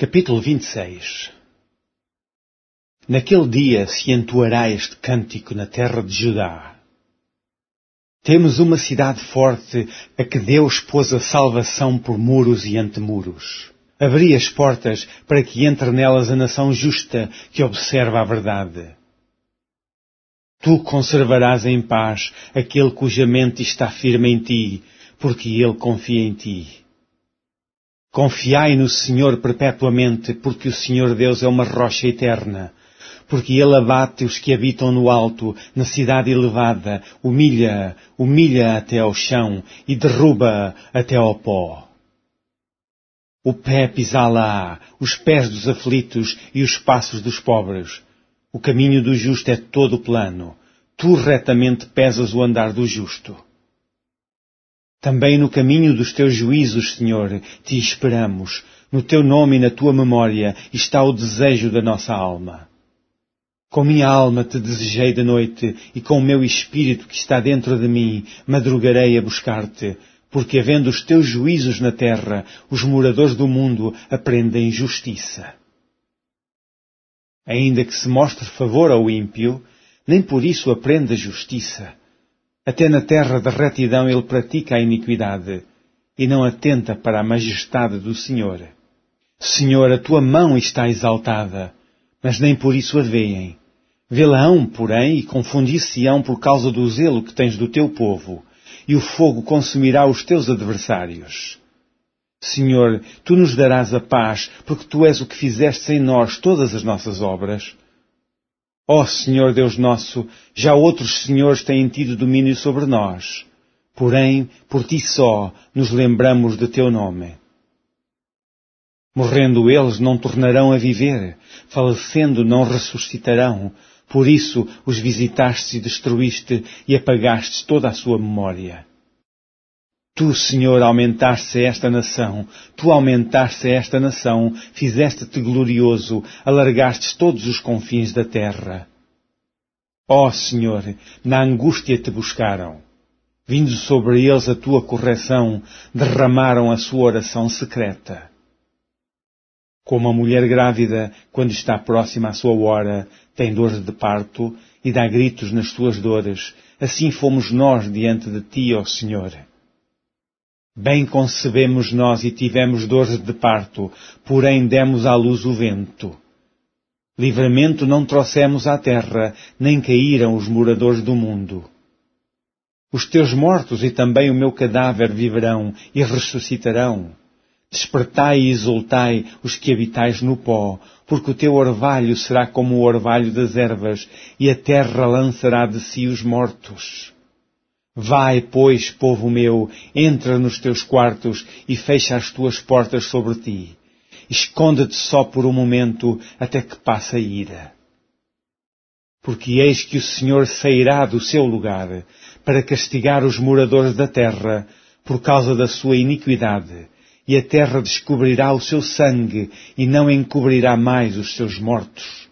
Capítulo 26. Naquele dia se entoará este cântico na terra de Judá. Temos uma cidade forte a que Deus pôs a salvação por muros e antemuros. Abri as portas para que entre nelas a nação justa que observa a verdade. Tu conservarás em paz aquele cuja mente está firme em ti, porque ele confia em ti. Confiai no Senhor perpetuamente, porque o Senhor Deus é uma rocha eterna. Porque Ele abate os que habitam no alto, na cidade elevada, humilha até ao chão e derruba até ao pó. O pé pisá-la-á, os pés dos aflitos e os passos dos pobres. O caminho do justo é todo plano. Tu retamente pesas o andar do justo. Também no caminho dos teus juízos, Senhor, te esperamos. No teu nome e na tua memória está o desejo da nossa alma. Com minha alma te desejei de noite, e com o meu espírito que está dentro de mim, madrugarei a buscar-te, porque havendo os teus juízos na terra, os moradores do mundo aprendem justiça. Ainda que se mostre favor ao ímpio, nem por isso aprende a justiça. Até na terra da retidão ele pratica a iniquidade, e não atenta para a majestade do Senhor. Senhor, a tua mão está exaltada, mas nem por isso a veem. Vê-la-ão, porém, e confundir-se-ão por causa do zelo que tens do teu povo, e o fogo consumirá os teus adversários. Senhor, tu nos darás a paz, porque tu és o que fizeste em nós todas as nossas obras. Ó Senhor Deus nosso, já outros senhores têm tido domínio sobre nós. Porém, por ti só, nos lembramos de teu nome. Morrendo eles, não tornarão a viver. Falecendo, não ressuscitarão. Por isso, os visitaste e destruíste e apagastes toda a sua memória. Tu, Senhor, aumentaste esta nação. Tu aumentaste esta nação, fizeste-te glorioso, alargastes todos os confins da terra. Ó Senhor, na angústia te buscaram. Vindo sobre eles a tua correção, derramaram a sua oração secreta. Como a mulher grávida, quando está próxima à sua hora, tem dores de parto e dá gritos nas suas dores, assim fomos nós diante de ti, ó Senhor. Bem concebemos nós e tivemos dores de parto, porém demos à luz o vento. Livramento não trouxemos à terra, nem caíram os moradores do mundo. Os teus mortos e também o meu cadáver viverão e ressuscitarão. Despertai e exultai os que habitais no pó, porque o teu orvalho será como o orvalho das ervas, e a terra lançará de si os mortos. Vai, pois, povo meu, entra nos teus quartos e fecha as tuas portas sobre ti. Esconde-te só por um momento, até que passe a ira. Porque eis que o Senhor sairá do seu lugar, para castigar os moradores da terra, por causa da sua iniquidade, e a terra descobrirá o seu sangue, e não encobrirá mais os seus mortos.